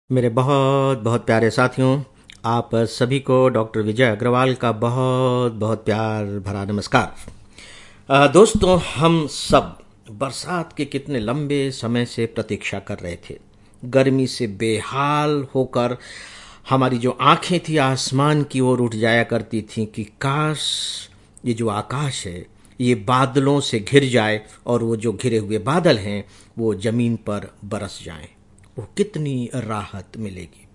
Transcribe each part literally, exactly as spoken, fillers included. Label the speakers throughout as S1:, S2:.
S1: मेरे बहुत बहुत प्यारे साथियों, आप सभी को डॉक्टर विजय अग्रवाल का बहुत बहुत प्यार भरा नमस्कार। अ, दोस्तों, हम सब बरसात के कितने लंबे समय से प्रतीक्षा कर रहे थे। गर्मी से बेहाल होकर हमारी जो आंखें थी आसमान की ओर उठ जाया करती थीं कि काश ये जो आकाश है ये बादलों से घिर जाए और वो जो घिरे हुए बादल हैं वो जमीन पर बरस जाएं। वो कितनी राहत मिलेगी।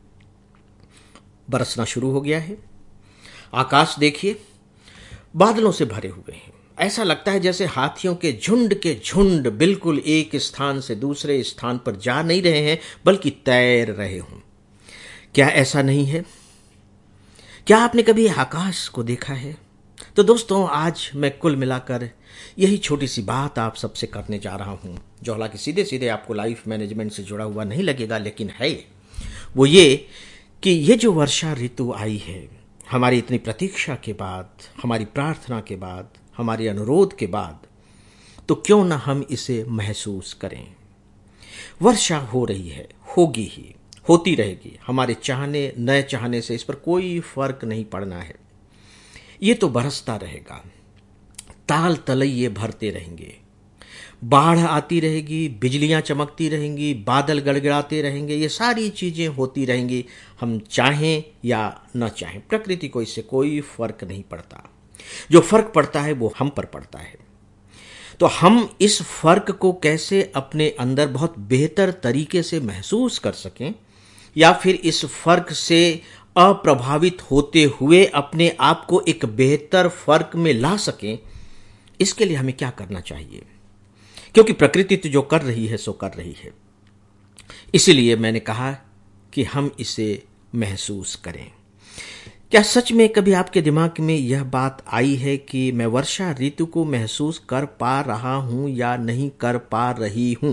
S1: बरसना शुरू हो गया है। आकाश देखिए, बादलों से भरे हुए हैं। ऐसा लगता है जैसे हाथियों के झुंड के झुंड बिल्कुल एक स्थान से दूसरे स्थान पर जा नहीं रहे हैं बल्कि तैर रहे हों। क्या ऐसा नहीं है? क्या आपने कभी आकाश को देखा है? तो दोस्तों, आज मैं कुल मिलाकर यही छोटी सी बात आप सबसे करने जा रहा हूं, जो हालांकि सीधे सीधे आपको लाइफ मैनेजमेंट से जुड़ा हुआ नहीं लगेगा, लेकिन है वो ये कि ये जो वर्षा ऋतु आई है, हमारी इतनी प्रतीक्षा के बाद, हमारी प्रार्थना के बाद, हमारे अनुरोध के बाद, तो क्यों ना हम इसे महसूस करें। वर्षा हो रही है, होगी ही, होती रहेगी। हमारे चाहने न चाहने से इस पर कोई फर्क नहीं पड़ना है। ये तो बरसता रहेगा, ताल तलैये भरते रहेंगे, बाढ़ आती रहेगी, बिजलियां चमकती रहेंगी, बादल गड़गड़ाते रहेंगे। ये सारी चीजें होती रहेंगी, हम चाहें या न चाहें। प्रकृति को इससे कोई फर्क नहीं पड़ता। जो फर्क पड़ता है वो हम पर पड़ता है। तो हम इस फर्क को कैसे अपने अंदर बहुत बेहतर तरीके से महसूस कर सकें, या फिर इस फर्क से अप्रभावित होते हुए अपने आप को एक बेहतर फर्क में ला सकें, इसके लिए हमें क्या करना चाहिए? क्योंकि प्रकृति तो जो कर रही है सो कर रही है। इसीलिए मैंने कहा कि हम इसे महसूस करें। क्या सच में कभी आपके दिमाग में यह बात आई है कि मैं वर्षा ऋतु को महसूस कर पा रहा हूं या नहीं कर पा रही हूं?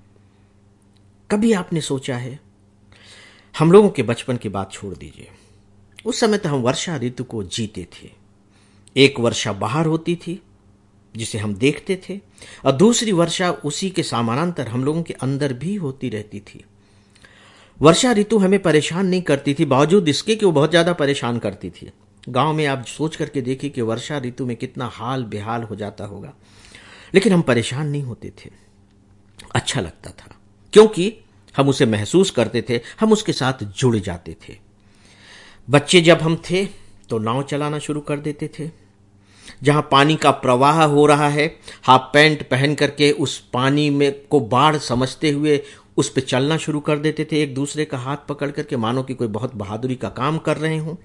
S1: कभी आपने सोचा है? हम लोगों के बचपन की बात छोड़ दीजिए। उस समय तो हम वर्षा ऋतु को जीते थे। एक वर्षा बाहर होती थी जिसे हम देखते थे, और दूसरी वर्षा उसी के समानांतर हम लोगों के अंदर भी होती रहती थी। वर्षा ऋतु हमें परेशान नहीं करती थी, बावजूद इसके कि वो बहुत ज्यादा परेशान करती थी। गांव में आप सोच करके देखिए कि वर्षा ऋतु में कितना हाल बेहाल हो जाता होगा, लेकिन हम परेशान नहीं होते थे। अच्छा लगता था, क्योंकि हम उसे महसूस करते थे, हम उसके साथ जुड़ जाते थे। बच्चे जब हम थे तो नाव चलाना शुरू कर देते थे। जहां पानी का प्रवाह हो रहा है, हाफ पैंट पहन करके उस पानी में को बाढ़ समझते हुए उस पे चलना शुरू कर देते थे, एक दूसरे का हाथ पकड़ करके, मानो कि कोई बहुत बहादुरी का काम कर रहे हों।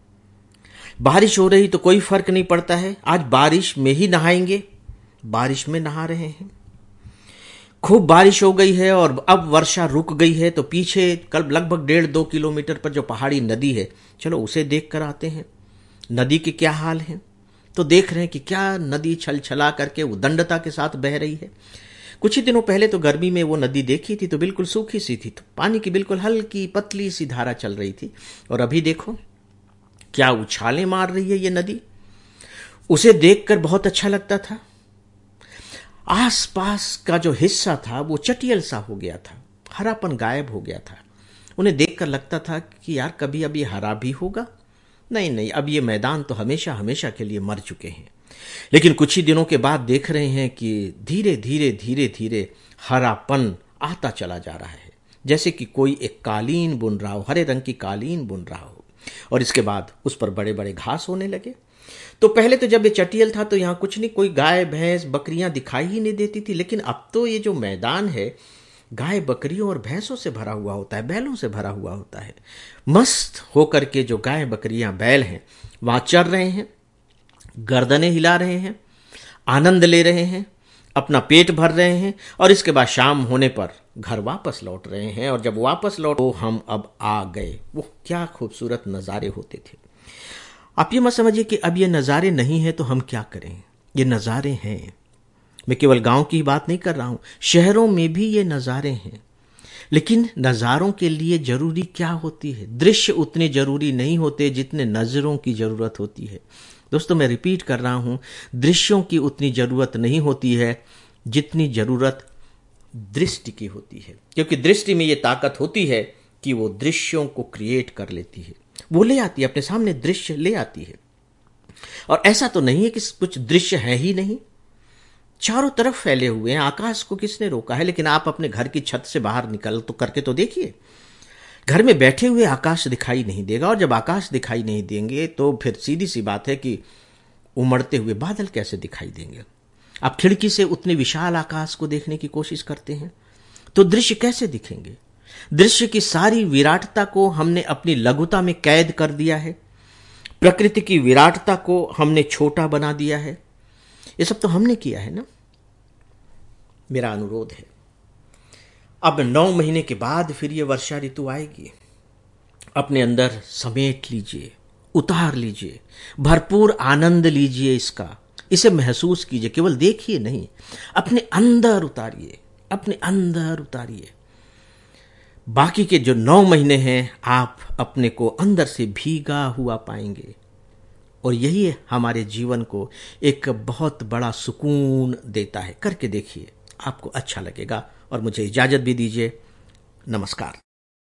S1: बारिश हो रही तो कोई फर्क नहीं पड़ता है, आज बारिश में ही नहाएंगे, बारिश में नहा रहे हैं। खूब बारिश हो गई है और अब वर्षा रुक गई है, तो पीछे कल लगभग डेढ़ दो किलोमीटर पर जो पहाड़ी नदी है, चलो उसे देख कर आते हैं। नदी के क्या हाल है, तो देख रहे हैं कि क्या नदी छल छला करके उदंडता के साथ बह रही है। कुछ ही दिनों पहले तो गर्मी में वो नदी देखी थी तो बिल्कुल सूखी सी थी, तो पानी की बिल्कुल हल्की पतली सी धारा चल रही थी, और अभी देखो क्या उछालें मार रही है ये नदी। उसे देखकर बहुत अच्छा लगता था। आसपास का जो हिस्सा था वो चटियल सा हो गया था, हरापन गायब हो गया था। उन्हें देखकर लगता था कि यार कभी अब ये हरा भी होगा? नहीं नहीं, अब ये मैदान तो हमेशा हमेशा के लिए मर चुके हैं। लेकिन कुछ ही दिनों के बाद देख रहे हैं कि धीरे धीरे धीरे धीरे हरापन आता चला जा रहा है, जैसे कि कोई एक कालीन बुन रहा हो, हरे रंग की कालीन बुन रहा हो, और इसके बाद उस पर बड़े बड़े घास होने लगे। तो पहले तो जब ये चटियल था तो यहाँ कुछ नहीं, कोई गाय भैंस बकरियां दिखाई ही नहीं देती थी, लेकिन अब तो ये जो मैदान है गाय बकरियों और भैंसों से भरा हुआ होता है, बैलों से भरा हुआ होता है। मस्त होकर के जो गाय बकरियां बैल हैं वहां चर रहे हैं, गर्दनें हिला रहे हैं, आनंद ले रहे हैं, अपना पेट भर रहे हैं, और इसके बाद शाम होने पर घर वापस लौट रहे हैं। और जब वापस लौट तो हम अब आ गए। वो क्या खूबसूरत नज़ारे होते थे। आप ये मत समझिए कि अब ये नज़ारे नहीं हैं तो हम क्या करें, ये नज़ारे हैं। मैं केवल गांव की बात नहीं कर रहा हूं, शहरों में भी ये नज़ारे हैं। लेकिन नज़ारों के लिए जरूरी क्या होती है? दृश्य उतने जरूरी नहीं होते जितने नज़रों की जरूरत होती है। दोस्तों, मैं रिपीट कर रहा हूं, दृश्यों की उतनी जरूरत नहीं होती है जितनी जरूरत दृष्टि की होती है। क्योंकि दृष्टि में ये ताकत होती है कि कि वो दृश्यों को क्रिएट कर लेती है, वो ले आती है, अपने सामने दृश्य ले आती है। और ऐसा तो नहीं है कि कुछ दृश्य है ही नहीं, चारों तरफ फैले हुए हैं। आकाश को किसने रोका है? लेकिन आप अपने घर की छत से बाहर निकल तो करके तो देखिए, घर में बैठे हुए आकाश दिखाई नहीं देगा, और जब आकाश दिखाई नहीं देंगे तो फिर सीधी सी बात है कि उमड़ते हुए बादल कैसे दिखाई देंगे। आप खिड़की से उतने विशाल आकाश को देखने की कोशिश करते हैं तो दृश्य कैसे दिखेंगे? दृश्य की सारी विराटता को हमने अपनी लघुता में कैद कर दिया है, प्रकृति की विराटता को हमने छोटा बना दिया है। ये सब तो हमने किया है ना। मेरा अनुरोध है, अब नौ महीने के बाद फिर ये वर्षा ऋतु आएगी, अपने अंदर समेट लीजिए, उतार लीजिए, भरपूर आनंद लीजिए इसका, इसे महसूस कीजिए, केवल देखिए नहीं, अपने अंदर उतारिए, अपने अंदर उतारिए। बाकी के जो नौ महीने हैं आप अपने को अंदर से भीगा हुआ पाएंगे, और यही हमारे जीवन को एक बहुत बड़ा सुकून देता है। करके देखिए, आपको अच्छा लगेगा। और मुझे इजाजत भी दीजिए। नमस्कार।